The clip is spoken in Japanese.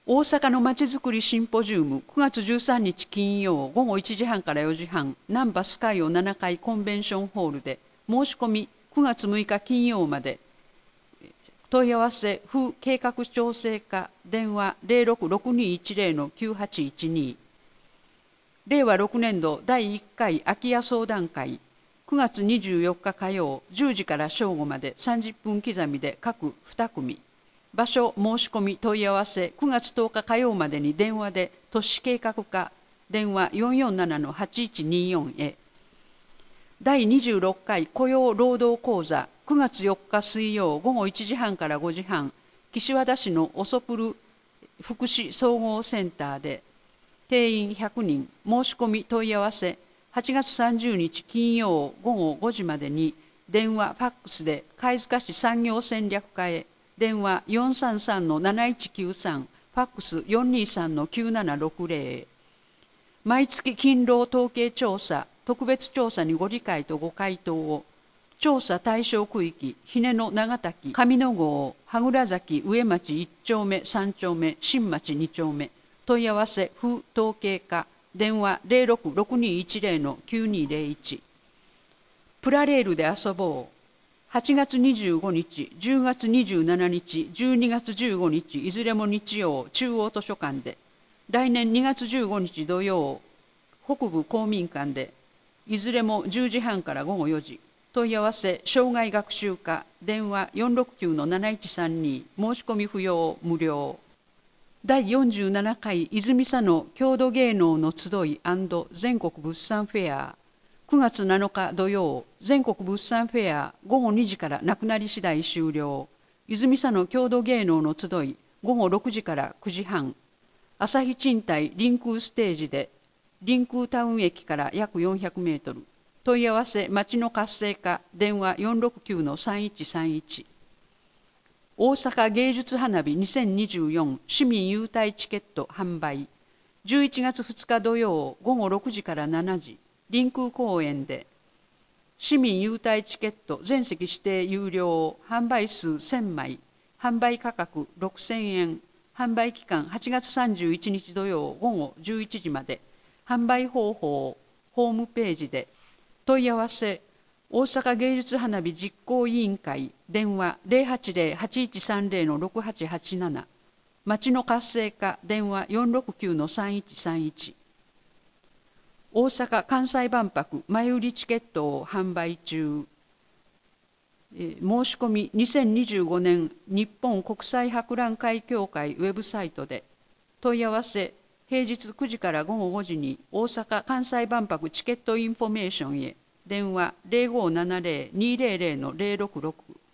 大阪のまちづくりシンポジウム9月13日金曜午後1時半から4時半、難波スカイオ7階コンベンションホールで、申し込み9月6日金曜まで。問い合わせ府計画調整課電話066210-9812。令和6年度第1回空き家相談会9月24日火曜10時から正午まで30分刻みで各2組。場所申し込み問い合わせ9月10日火曜までに電話で都市計画課電話447-8124へ。第26回雇用労働講座9月4日水曜午後1時半から5時半、岸和田市のオソプル福祉総合センターで、定員100人、申し込み問い合わせ8月30日金曜午後5時までに電話ファックスで貝塚市産業戦略課へ電話433-7193、ファックス423-9760へ。毎月勤労統計調査特別調査にご理解とご回答を。調査対象区域ひねの長滝上野郷羽倉崎上町1丁目3丁目新町2丁目。問い合わせ府統計課電話066210-9201。プラレールで遊ぼう8月25日、10月27日、12月15日、いずれも日曜、中央図書館で、来年2月15日土曜、北部公民館で、いずれも10時半から午後4時、問い合わせ、障害学習課、電話469-7132、申し込み不要、無料。第47回泉佐野郷土芸能の集い&全国物産フェア9月7日土曜、全国物産フェア午後2時からなくなり次第終了。泉佐野郷土芸能の集い午後6時から9時半。朝日賃貸臨空ステージで、臨空タウン駅から約400メートル。問い合わせ町の活性化電話469-3131。大阪芸術花火2024市民優待チケット販売11月2日土曜午後6時から7時。臨空公園で市民優待チケット全席指定有料販売数1000枚販売価格6000円販売期間8月31日土曜午後11時まで販売方法ホームページで問い合わせ大阪芸術花火実行委員会電話080-8130-6887町の活性化電話469-3131。大阪・関西万博前売りチケットを販売中。申し込み2025年日本国際博覧会協会ウェブサイトで。問い合わせ平日9時から午後5時に大阪・関西万博チケットインフォメーションへ電話0570-200-066